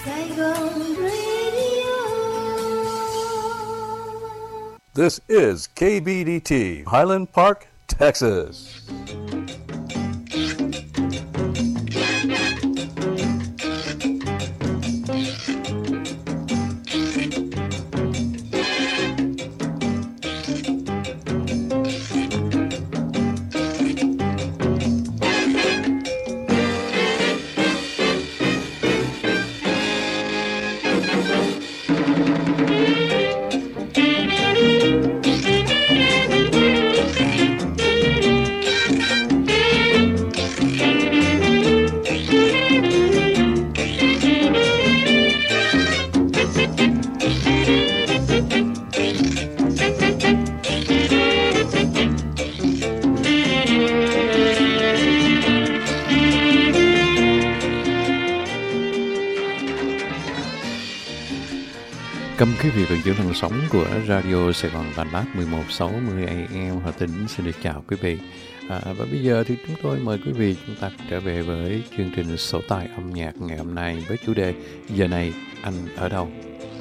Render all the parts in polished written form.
Saigon Radio. This is KBDT, Highland Park, Texas. Cảm ơn quý vị vẫn giữ tần sóng của Radio Sài Gòn Đà Lạt 1160 AM Hà Tĩnh. Xin được chào quý vị. Và bây giờ thì chúng tôi mời quý vị chúng ta trở về với chương trình Sổ Tay Âm Nhạc ngày hôm nay với chủ đề Giờ này anh ở đâu?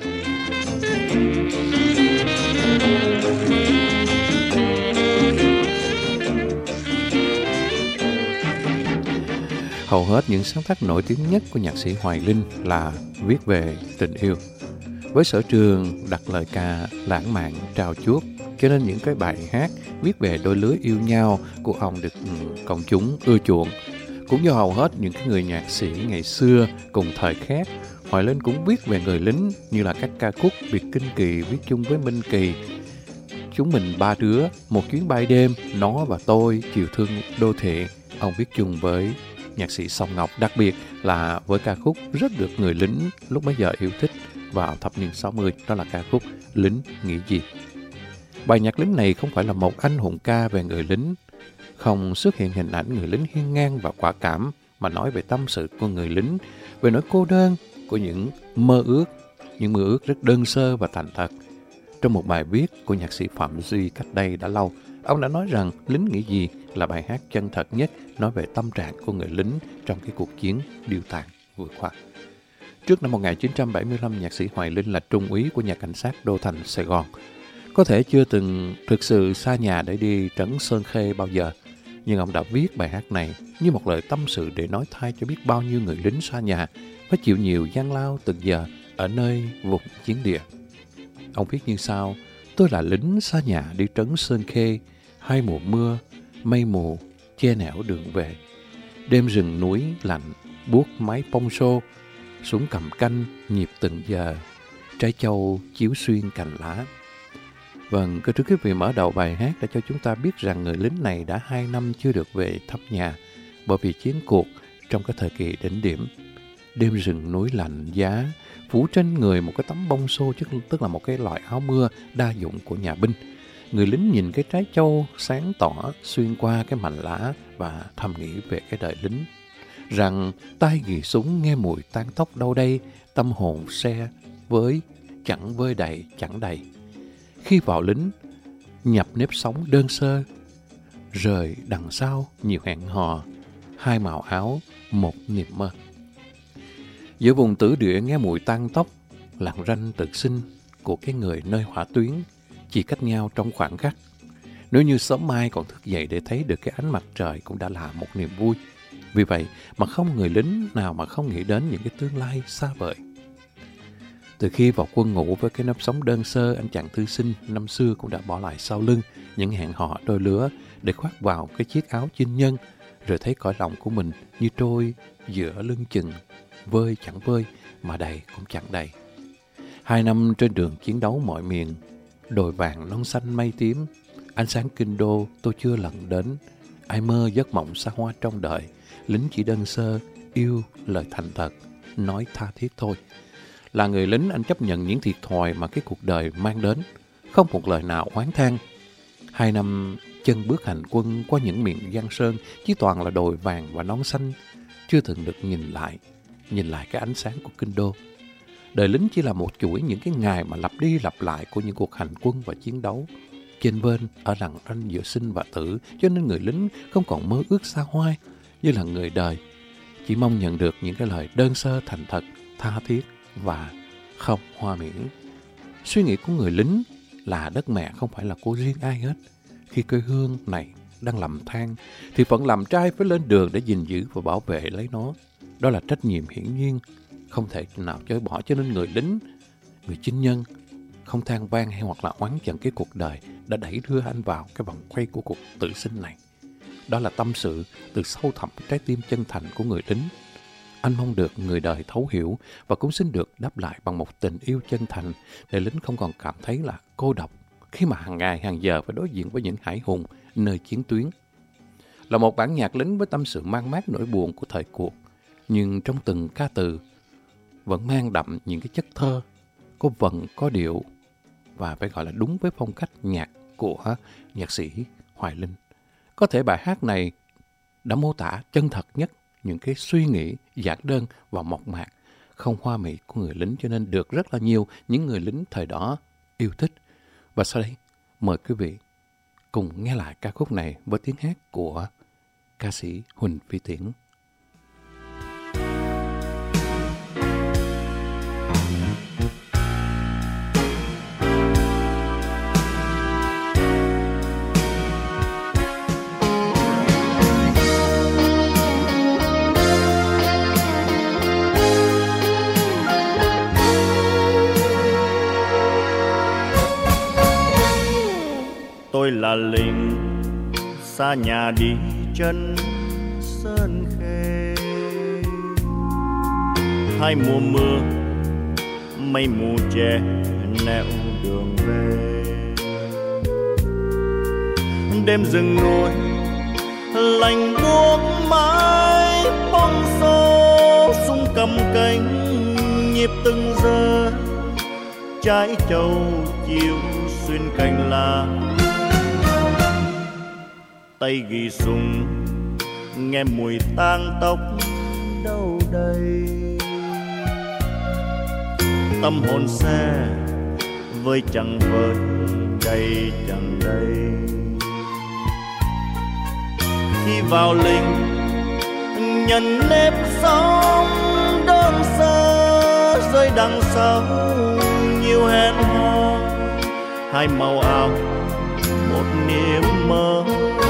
Hầu hết những sáng tác nổi tiếng nhất của nhạc sĩ Hoài Linh là viết về tình yêu. Với sở trường đặt lời ca lãng mạn trao chuốt, cho nên những cái bài hát viết về đôi lứa yêu nhau của ông được công chúng ưa chuộng. Cũng do hầu hết những cái người nhạc sĩ ngày xưa cùng thời khác, Hoài Linh cũng viết về người lính như là các ca khúc Việt Kinh Kỳ viết chung với Minh Kỳ, Chúng Mình Ba Đứa, Một Chuyến Bay Đêm, Nó Và Tôi, Chiều Thương Đô Thị. Ông viết chung với nhạc sĩ Song Ngọc, đặc biệt là với ca khúc rất được người lính lúc bấy giờ yêu thích vào thập niên 60, đó là ca khúc Lính Nghĩ Gì. Bài nhạc lính này không phải là một anh hùng ca về người lính, không xuất hiện hình ảnh người lính hiên ngang và quả cảm, mà nói về tâm sự của người lính, về nỗi cô đơn của những mơ ước rất đơn sơ và thành thật. Trong một bài viết của nhạc sĩ Phạm Duy cách đây đã lâu, ông đã nói rằng Lính Nghĩ Gì là bài hát chân thật nhất nói về tâm trạng của người lính trong cái cuộc chiến điêu tàn vừa qua. Trước năm 1975, nhạc sĩ Hoài Linh là trung úy của nhà cảnh sát Đô Thành, Sài Gòn. Có thể chưa từng thực sự xa nhà để đi trấn Sơn Khê bao giờ, nhưng ông đã viết bài hát này như một lời tâm sự để nói thay cho biết bao nhiêu người lính xa nhà phải chịu nhiều gian lao từng giờ ở nơi vùng chiến địa. Ông viết như sau: Tôi là lính xa nhà đi trấn Sơn Khê, hai mùa mưa, mây mù, che nẻo đường về. Đêm rừng núi lạnh, buốt mái pông xô, súng cầm canh, nhịp từng giờ, trái châu chiếu xuyên cành lá. Vâng, thưa quý vị, mở đầu bài hát đã cho chúng ta biết rằng người lính này đã 2 năm chưa được về thăm nhà bởi vì chiến cuộc trong cái thời kỳ đỉnh điểm. Đêm rừng núi lạnh giá, phủ trên người một cái tấm bông xô, tức là một cái loại áo mưa đa dụng của nhà binh. Người lính nhìn cái trái châu sáng tỏ xuyên qua cái mảnh lá và thầm nghĩ về cái đời lính, rằng tay ghi súng nghe mùi tan tóc đâu đây, tâm hồn xe với chẳng vơi đầy chẳng đầy. Khi vào lính, nhập nếp sống đơn sơ, rời đằng sau nhiều hẹn hò, hai màu áo, một niềm mơ. Giữa vùng tử địa nghe mùi tan tóc, lặng ranh tự sinh của cái người nơi hỏa tuyến chỉ cách nhau trong khoảng khắc. Nếu như sớm mai còn thức dậy để thấy được cái ánh mặt trời cũng đã là một niềm vui. Vì vậy mà không người lính nào mà không nghĩ đến những cái tương lai xa vời. Từ khi vào quân ngũ với cái nếp sống đơn sơ, anh chàng thư sinh năm xưa cũng đã bỏ lại sau lưng những hẹn hò đôi lứa để khoác vào cái chiếc áo chinh nhân, rồi thấy cõi lòng của mình như trôi giữa lưng chừng, vơi chẳng vơi mà đầy cũng chẳng đầy. 2 năm trên đường chiến đấu mọi miền, đồi vàng non xanh mây tím, ánh sáng kinh đô tôi chưa lần đến. Ai mơ giấc mộng xa hoa trong đời, lính chỉ đơn sơ, yêu lời thành thật, nói tha thiết thôi. Là người lính, anh chấp nhận những thiệt thòi mà cái cuộc đời mang đến, không một lời nào oán than. 2 năm chân bước hành quân qua những miền giang sơn, chỉ toàn là đồi vàng và nón xanh, chưa từng được nhìn lại cái ánh sáng của kinh đô. Đời lính chỉ là một chuỗi những cái ngày mà lặp đi lặp lại của những cuộc hành quân và chiến đấu. Chênh vênh ở lằn ranh giữa sinh và tử, cho nên người lính không còn mơ ước xa hoa như là người đời, chỉ mong nhận được những cái lời đơn sơ thành thật, tha thiết và không hoa mỹ. Suy nghĩ của người lính là đất mẹ không phải là của riêng ai hết. Khi quê hương này đang lầm than, thì phận làm trai phải lên đường để gìn giữ và bảo vệ lấy nó. Đó là trách nhiệm hiển nhiên, không thể nào chối bỏ. Cho nên người lính, người chinh nhân, không than vang hay hoặc là oán giận cái cuộc đời đã đẩy đưa anh vào cái vòng quay của cuộc tự sinh này. Đó là tâm sự từ sâu thẳm trái tim chân thành của người lính. Anh mong được người đời thấu hiểu và cũng xin được đáp lại bằng một tình yêu chân thành để lính không còn cảm thấy là cô độc khi mà hàng ngày hàng giờ phải đối diện với những hải hùng nơi chiến tuyến. Là một bản nhạc lính với tâm sự mang mát nỗi buồn của thời cuộc, nhưng trong từng ca từ vẫn mang đậm những cái chất thơ, có vần, có điệu và phải gọi là đúng với phong cách nhạc của nhạc sĩ Hoài Linh. Có thể bài hát này đã mô tả chân thật nhất những cái suy nghĩ giản đơn và mộc mạc, không hoa mỹ của người lính, cho nên được rất là nhiều những người lính thời đó yêu thích. Và sau đây, mời quý vị cùng nghe lại ca khúc này với tiếng hát của ca sĩ Huỳnh Phi Tiến. Tôi là lính xa nhà đi chân sơn khê, hai mùa mưa mây mù che nẻo đường về. Đêm rừng núi lạnh buốt mái bóng xô, súng cầm cánh nhịp từng giờ, trái trâu chiều xuyên cành lá. Tay ghi súng nghe mùi tang tóc đâu đây, tâm hồn xe với chẳng với đây chẳng đây. Khi vào lính nhận nếp sống đơn sơ, rơi đằng sau nhiều hẹn hò, hai màu áo một niềm mơ.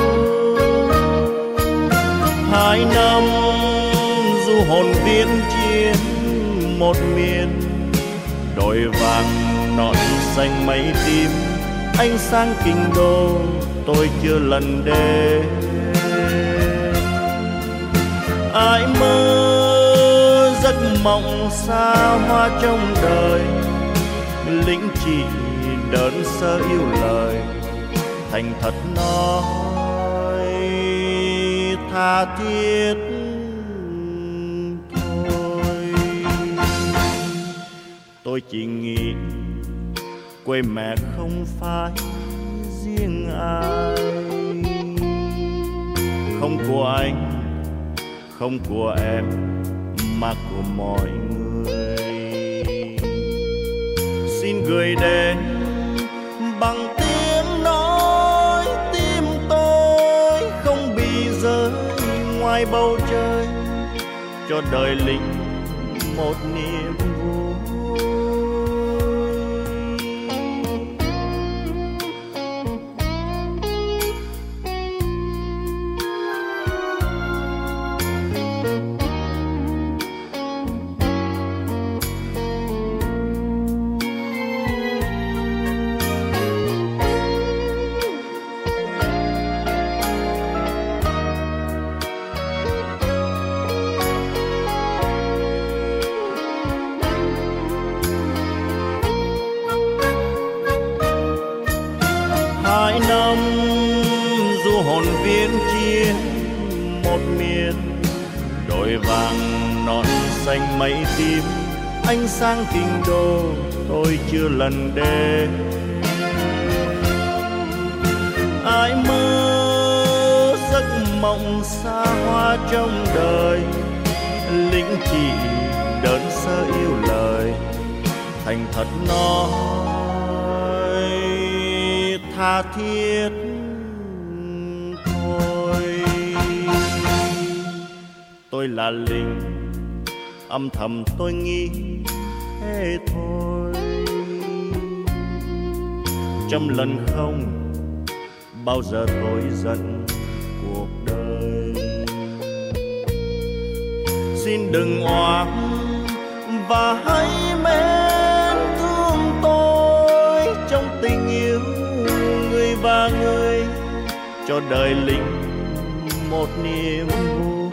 2 năm du hồn viễn chiến một miền, đồi vàng nọn xanh mây tím, ánh sáng kinh đô tôi chưa lần đến. Ai mơ giấc mộng xa hoa trong đời, lính chỉ đơn sơ yêu lời, thành thật nói tha thiết thôi. Tôi chỉ nghĩ quê mẹ không phải riêng ai, không của anh, không của em, mà của mọi người. Xin gửi đến bằng tiếng nói tim tôi không bị rơi ngoài bầu trời, cho đời lính một niềm vui. Xanh mây tím, ánh sáng kinh đô tôi chưa lần đến. Ai mơ giấc mộng xa hoa trong đời, lính chỉ đơn sơ yêu lời, thành thật nói tha thiết thôi. Tôi là lính, âm thầm tôi nghĩ thế thôi. Trăm lần không bao giờ thôi giận cuộc đời. Xin đừng oán và hãy mến thương tôi trong tình yêu người và người, cho đời linh một niềm vui.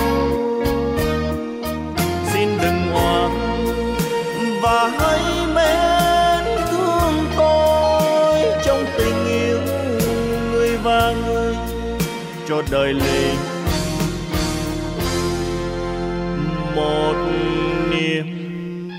Xin đừng oán và hãy mến thương tôi trong tình yêu người và người, cho đời linh một niềm vui.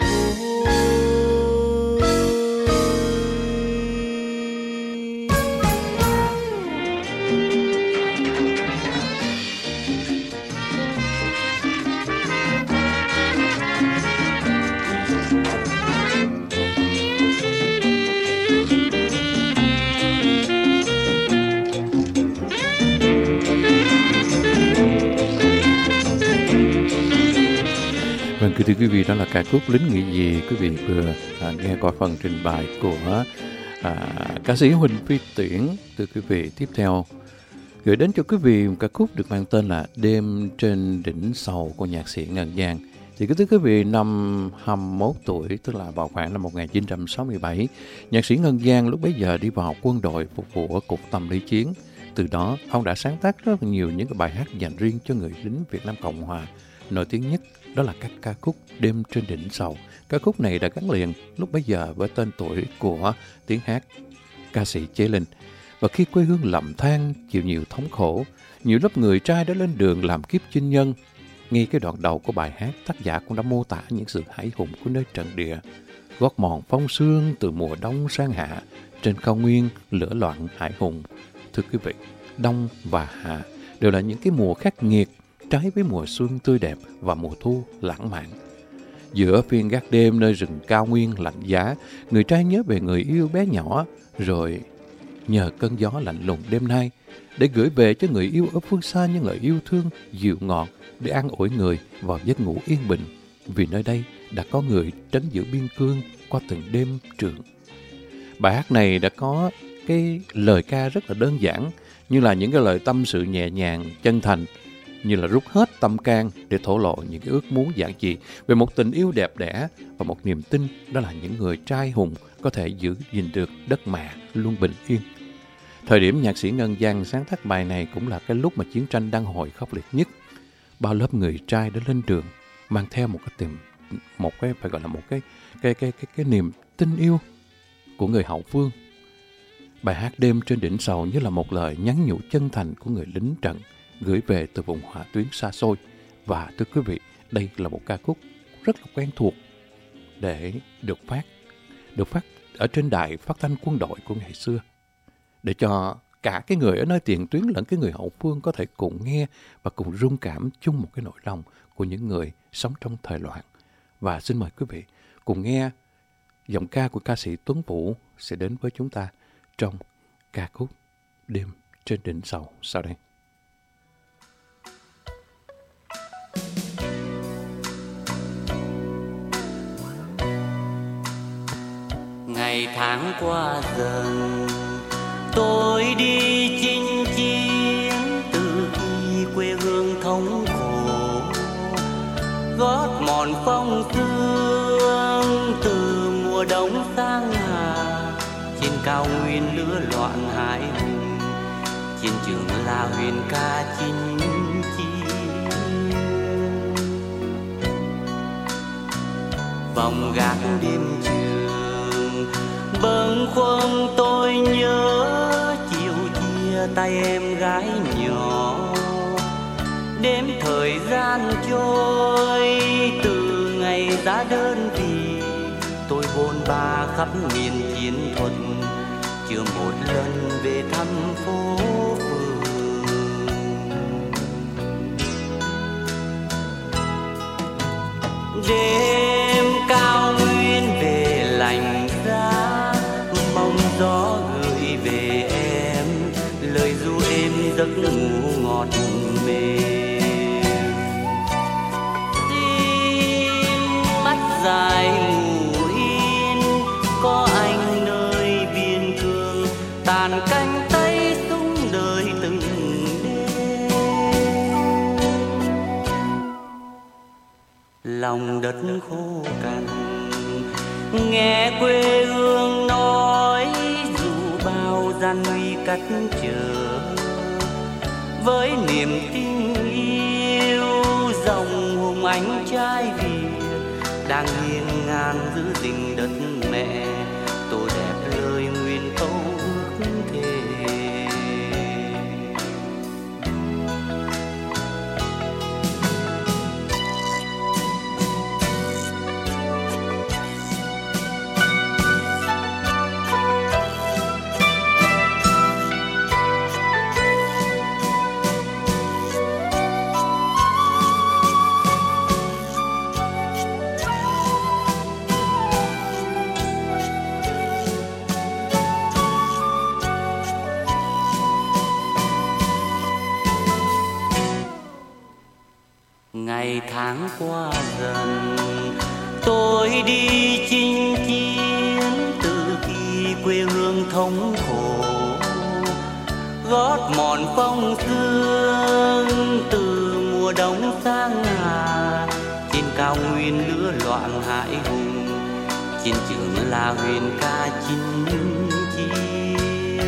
Vâng, thưa quý vị, đó là ca khúc Lính Nghĩ Gì. Quý vị vừa nghe qua phần trình bày của ca sĩ Huỳnh Phi Tuyển. Thưa quý vị, tiếp theo gửi đến cho quý vị một ca khúc được mang tên là Đêm Trên Đỉnh Sầu của nhạc sĩ Ngân Giang. Thì thưa quý vị, năm 21 tuổi, tức là vào khoảng năm 1967, nhạc sĩ Ngân Giang lúc bấy giờ đi vào quân đội phục vụ ở Cục Tâm lý Chiến. Từ đó, ông đã sáng tác rất nhiều những cái bài hát dành riêng cho người lính Việt Nam Cộng Hòa. Nổi tiếng nhất đó là các ca khúc Đêm Trên Đỉnh Sầu. Ca khúc này đã gắn liền lúc bấy giờ với tên tuổi của tiếng hát ca sĩ Chế Linh. Và khi quê hương lầm than, chịu nhiều thống khổ, nhiều lớp người trai đã lên đường làm kiếp chinh nhân. Ngay cái đoạn đầu của bài hát, tác giả cũng đã mô tả những sự hãi hùng của nơi trận địa. Gót mòn phong sương từ mùa đông sang hạ, trên cao nguyên lửa loạn hãi hùng. Thưa quý vị, đông và hạ đều là những cái mùa khắc nghiệt, trái với mùa xuân tươi đẹp và mùa thu lãng mạn. Giữa phiên gác đêm nơi rừng cao nguyên lạnh giá, người trai nhớ về người yêu bé nhỏ, rồi nhờ cơn gió lạnh lùng đêm nay để gửi về cho người yêu ở phương xa những lời yêu thương dịu ngọt để an ủi người vào giấc ngủ yên bình, vì nơi đây đã có người trấn giữ biên cương qua từng đêm trường. Bài hát này đã có cái lời ca rất là đơn giản, như là những cái lời tâm sự nhẹ nhàng, chân thành, như là rút hết tâm can để thổ lộ những cái ước muốn giản dị về một tình yêu đẹp đẽ và một niềm tin đó là những người trai hùng có thể giữ gìn được đất mẹ luôn bình yên. Thời điểm nhạc sĩ Ngân Giang sáng tác bài này cũng là cái lúc mà chiến tranh đang hồi khốc liệt nhất. Bao lớp người trai đã lên đường mang theo một cái niềm tin yêu của người hậu phương. Bài hát Đêm Trên Đỉnh Sầu như là một lời nhắn nhủ chân thành của người lính trận gửi về từ vùng hỏa tuyến xa xôi. Và thưa quý vị, đây là một ca khúc rất là quen thuộc để được phát ở trên đài phát thanh quân đội của ngày xưa, để cho cả cái người ở nơi tiền tuyến lẫn cái người hậu phương có thể cùng nghe và cùng rung cảm chung một cái nỗi lòng của những người sống trong thời loạn. Và xin mời quý vị cùng nghe giọng ca của ca sĩ Tuấn Vũ sẽ đến với chúng ta trong ca khúc Đêm Trên Đỉnh Sầu sau đây. Ngày tháng qua dần, tôi đi chinh chiến từ khi quê hương thống khổ, gót mòn phong sương từ mùa đông sang hạ, trên cao nguyên lửa loạn hải hùng, chiến trường là huyền ca chinh chiến. Vòng gác đêm trường bâng khuâng tôi nhớ chiều chia tay em gái nhỏ, đếm thời gian trôi từ ngày giá đơn vì tôi bôn ba khắp miền chiến thuật, chưa một lần về thăm phố phường. Đêm cao nguyên về lạnh giá, mong gió gửi về em lời ru êm giấc ngủ ngọt mềm. Tim mắt dài ngủ lòng đất khô cằn. Nghe quê hương nói dù bao gian nguy cách trở, với niềm tin yêu dòng hùng ánh trai Việt đang hiên ngang giữ gìn đất mẹ, tô đẹp lời nguyện câu ước thề. Ngày tháng qua dần, tôi đi chinh chiến từ khi quê hương thống khổ, gót mòn phong sương từ mùa đông sang hà. Trên cao nguyên lửa loạn hải hùng, chiến trường là huyền ca chinh chiến.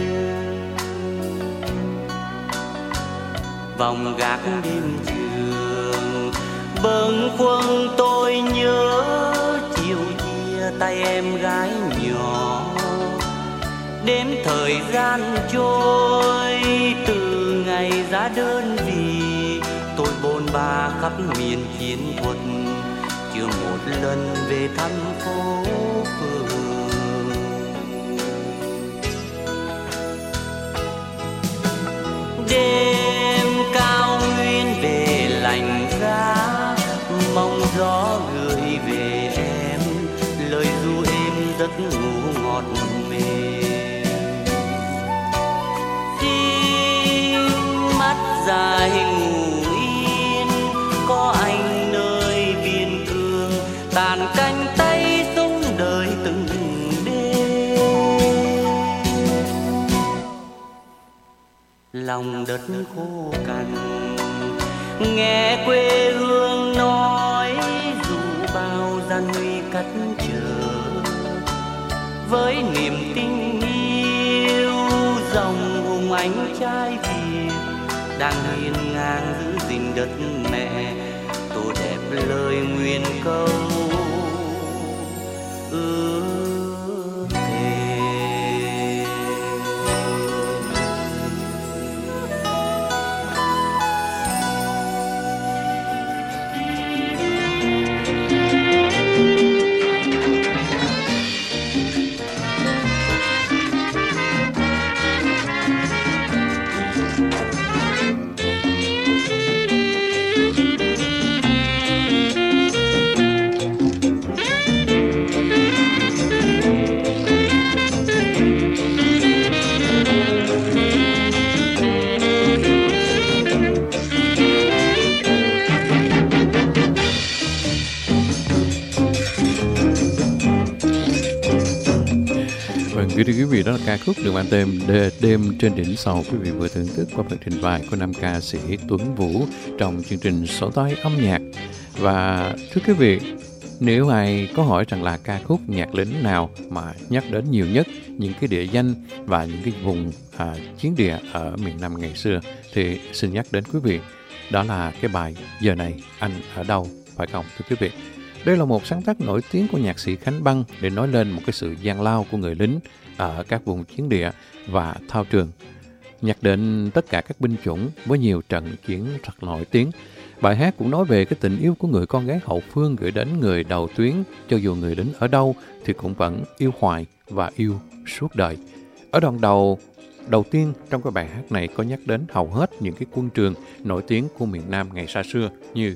Vòng gác đêm trường bâng khuâng tôi nhớ, chiều chia tay em gái nhỏ. Đếm thời gian trôi từ ngày ra đơn vị, tôi bôn ba khắp miền chiến thuật, chưa một lần về thăm phố phường. Đêm cao nguyên về lạnh giá, mong gió gửi về em lời ru êm giấc ngủ ngọt mềm. Xin mắt dài ngủ yên, có anh nơi biên cương, tàn cánh tay súng đời từng đêm. Lòng đất khô cằn, nghe quê hương nói dù bao gian nguy cách trở, với niềm tin yêu dòng hùng ánh trai Việt đang hiên ngang giữ gìn đất mẹ, tô đẹp lời nguyện câu ước thề. Thưa quý vị, đó là ca khúc được mang tên Đêm trên đỉnh Sầu. Quý vị vừa thưởng thức qua phần trình bày của nam ca sĩ Tuấn Vũ trong chương trình Sổ Tay Âm Nhạc. Và thưa quý vị, nếu ai có hỏi rằng là ca khúc nhạc lính nào mà nhắc đến nhiều nhất những cái địa danh và những cái vùng chiến địa ở miền Nam ngày xưa, thì xin nhắc đến quý vị, đó là cái bài Giờ Này Anh Ở Đâu, phải không thưa quý vị? Đây là một sáng tác nổi tiếng của nhạc sĩ Khánh Băng để nói lên một cái sự gian lao của người lính ở các vùng chiến địa và thao trường. Nhắc đến tất cả các binh chủng với nhiều trận chiến rất nổi tiếng. Bài hát cũng nói về cái tình yêu của người con gái hậu phương gửi đến người đầu tuyến, cho dù người lính ở đâu thì cũng vẫn yêu hoài và yêu suốt đời. Ở đoạn đầu tiên trong cái bài hát này có nhắc đến hầu hết những cái quân trường nổi tiếng của miền Nam ngày xa xưa như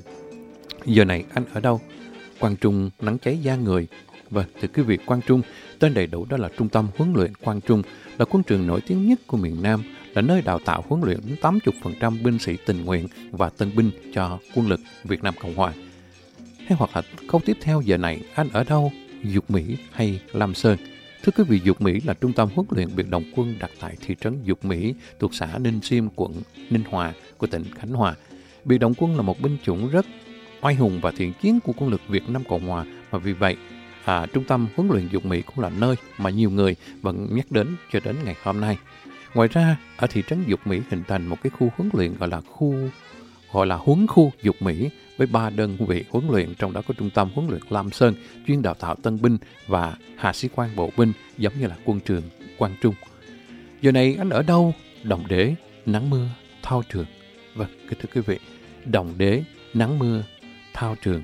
Giờ Này Anh Ở Đâu, Quang Trung Nắng Cháy Da Người. Vâng, thưa quý vị, Quang Trung, tên đầy đủ đó là Trung tâm Huấn luyện Quang Trung, là quân trường nổi tiếng nhất của miền Nam, là nơi đào tạo huấn luyện đến 80% binh sĩ tình nguyện và tân binh cho quân lực Việt Nam Cộng Hòa. Hay hoặc là câu tiếp theo, Giờ Này Anh Ở Đâu, Dục Mỹ hay Lam Sơn. Thưa quý vị, Dục Mỹ là trung tâm huấn luyện biệt động quân đặt tại thị trấn Dục Mỹ thuộc xã Ninh Xiêm, quận Ninh Hòa của tỉnh Khánh Hòa. Biệt động quân là một binh chủng rất oai hùng và thiện chiến của quân lực Việt Nam Cộng Hòa, và vì vậy Trung tâm huấn luyện dũng Mỹ cũng là nơi mà nhiều người vẫn nhắc đến cho đến ngày hôm nay. Ngoài ra, ở thị trấn Dục Mỹ hình thành một cái khu huấn luyện gọi là huấn khu Dục Mỹ với 3 đơn vị huấn luyện, trong đó có Trung tâm huấn luyện Lam Sơn chuyên đào tạo tân binh và hạ sĩ quan bộ binh giống như là quân trường Quang Trung. Giờ này anh ở đâu? Đồng Đế, nắng mưa, thao trường. Vâng, kính thưa quý vị, Đồng Đế, nắng mưa, thao trường.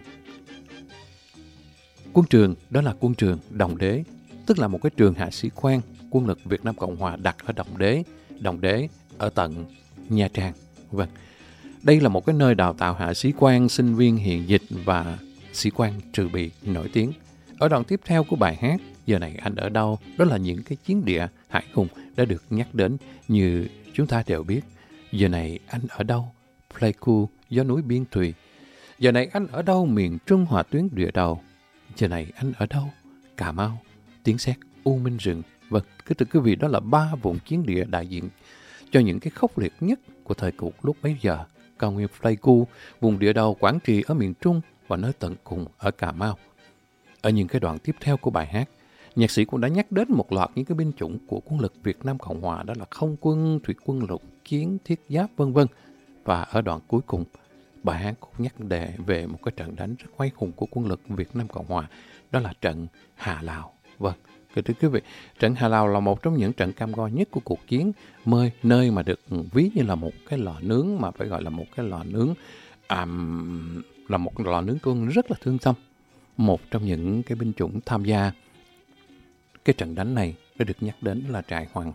Quân trường đó là quân trường Đồng Đế, tức là một cái trường hạ sĩ quan quân lực Việt Nam Cộng Hòa đặt ở Đồng Đế ở tận Nha Trang. Vâng, đây là một cái nơi đào tạo hạ sĩ quan, sinh viên hiện dịch và sĩ quan trừ bị nổi tiếng. Ở đoạn tiếp theo của bài hát Giờ này anh ở đâu, đó là những cái chiến địa hải hùng đã được nhắc đến như chúng ta đều biết. Giờ này anh ở đâu, Pleiku, gió núi biên thùy. Giờ này anh ở đâu, miền Trung hỏa tuyến địa đầu. Giờ này anh ở đâu, Cà Mau, tiếng sét u minh rừng. Vâng, thưa quý vị, đó là 3 vùng chiến địa đại diện cho những cái khốc liệt nhất của thời cuộc lúc bấy giờ. Cao nguyên Pleiku, vùng địa đầu Quảng Trị ở miền Trung và nơi tận cùng ở Cà Mau. Ở những cái đoạn tiếp theo của bài hát, nhạc sĩ cũng đã nhắc đến một loạt những cái binh chủng của quân lực Việt Nam Cộng Hòa, đó là không quân, thủy quân, lục chiến, thiết giáp, vân vân. Và ở đoạn cuối cùng, bài hát cũng nhắc về một cái trận đánh rất oai hùng của quân lực Việt Nam Cộng Hòa, đó là trận Hà Lào. Vâng, thưa quý vị, trận Hà Lào là một trong những trận cam go nhất của cuộc chiến, nơi mà được ví như là một cái lò nướng, mà phải gọi là một cái lò nướng, là một lò nướng tuôn rất là thương tâm. Một trong những cái binh chủng tham gia cái trận đánh này đã được nhắc đến là trại Hoàng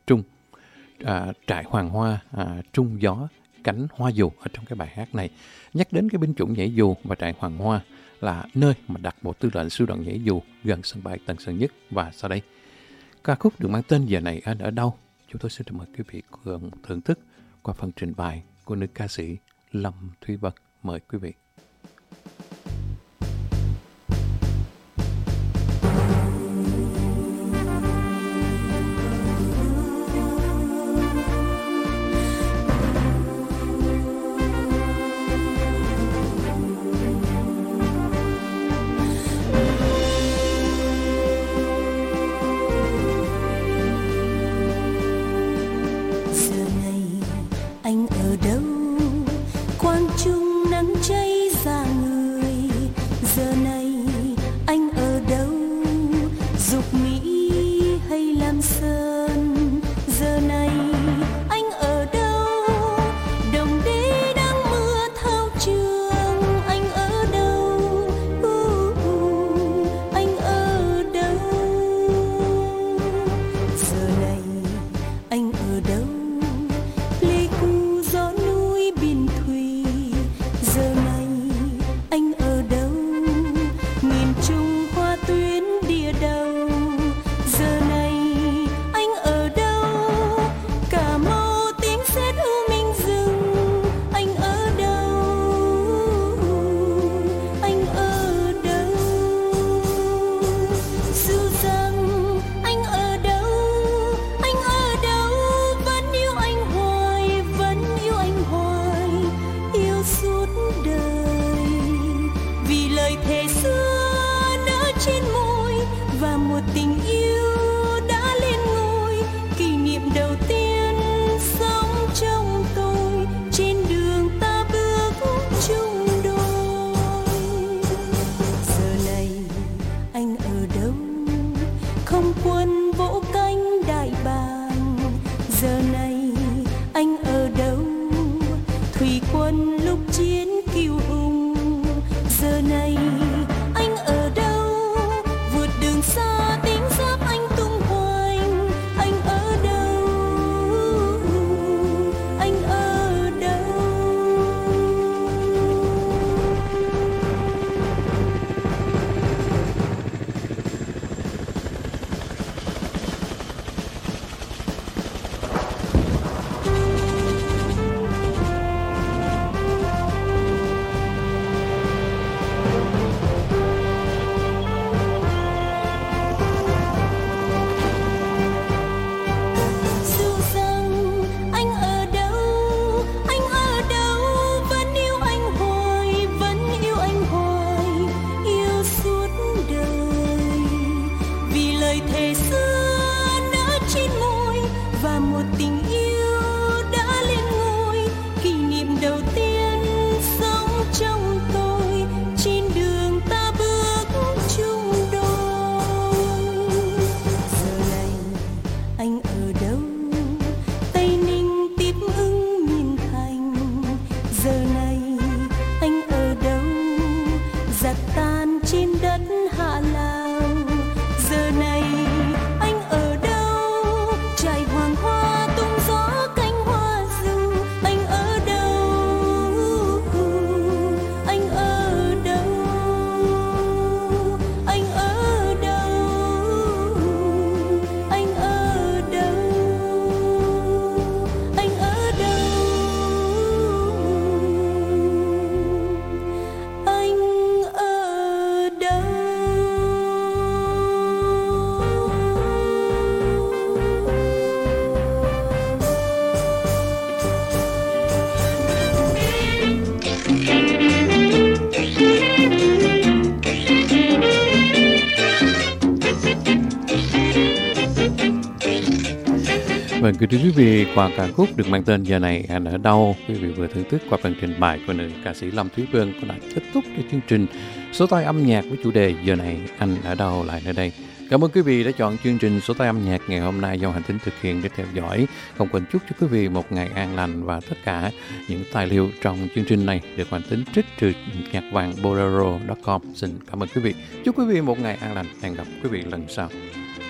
Hoa Trung gió cánh hoa dù. Ở trong cái bài hát này nhắc đến cái binh chủng nhảy dù và trại Hoàng Hoa là nơi mà đặt bộ tư lệnh sư đoàn nhảy dù gần sân bay Tân Sơn Nhất. Và sau đây, ca khúc được mang tên Giờ này anh ở đâu, chúng tôi xin mời quý vị cùng thưởng thức qua phần trình bày của nữ ca sĩ Lâm Thúy Vân. Mời quý vị. Vâng, kính thưa quý vị, qua ca khúc được mang tên Giờ Này Anh Ở Đâu, quý vị vừa thưởng thức qua phần trình bày của nữ ca sĩ Lâm Thúy Vân cũng đã kết thúc cho chương trình Số Tay Âm Nhạc với chủ đề Giờ Này Anh Ở Đâu lại nơi đây. Cảm ơn quý vị đã chọn chương trình Số Tay Âm Nhạc ngày hôm nay do Hành Tính thực hiện để theo dõi. Không quên chúc cho quý vị một ngày an lành và tất cả những tài liệu trong chương trình này được Hành Tính trích từ nhạc vàng bolero.com. Xin cảm ơn quý vị. Chúc quý vị một ngày an lành. Hẹn gặp quý vị lần sau.